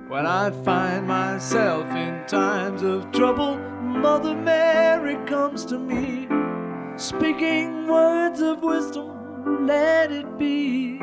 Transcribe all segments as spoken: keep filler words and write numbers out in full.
When I find myself in times of trouble, Mother Mary comes to me, speaking words of wisdom, let it be.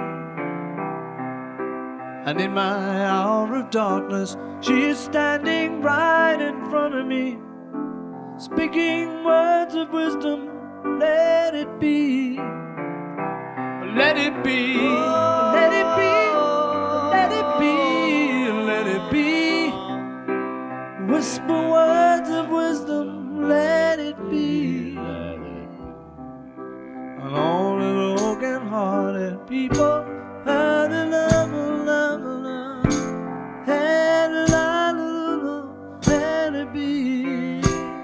And in my hour of darkness, she is standing right in front of me, speaking words of wisdom, let it be. Let it be, let it be, let it be, let it be. Whisper words of wisdom, let it be. And all the broken hearted people, la la la la la, la la la, let it be.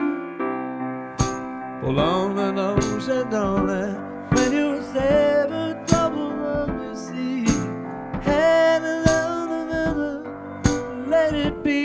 Pull on the nose and darling, when you ever trouble of the sea, and let it be.